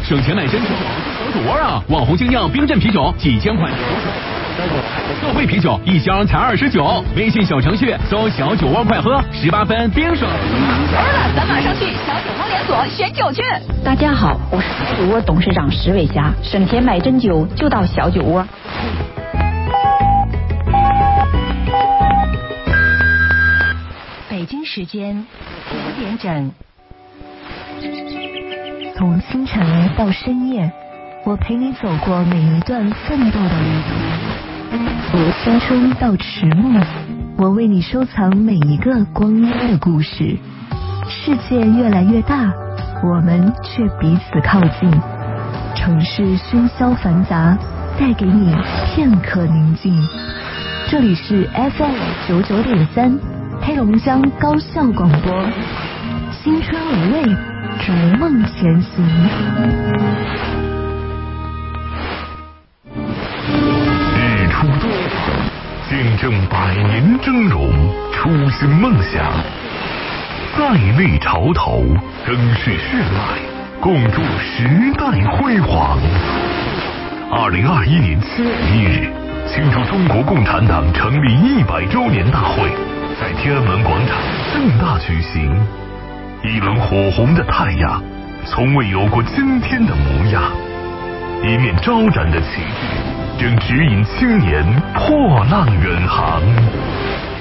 省钱买真酒，小酒窝啊！网红精酿冰镇啤酒几千款，特惠啤酒一箱才29，微信小程序搜小酒窝快喝，18分冰爽。 咱马上去小酒窝连锁选酒去。 大家好，我是小酒窝董事长石伟霞，省钱买真酒就到小酒窝。 北京时间9点整，从清晨到深夜，我陪你走过每一段奋斗的旅途；从青春到迟暮，我为你收藏每一个光阴的故事。世界越来越大，我们却彼此靠近。城市喧嚣繁杂，带给你片刻宁静。这里是 FM99.3。黑龙江高校广播，青春无畏，逐梦前行。 日出东方，见证100年峥嵘，初心梦想。再立潮头，更是世代，共筑时代辉煌。2021年7月1日，庆祝中国共产党成立100周年大会在天安门广场盛大举行，一轮火红的太阳，从未有过今天的模样。一面招展的旗帜，正指引青年破浪远航。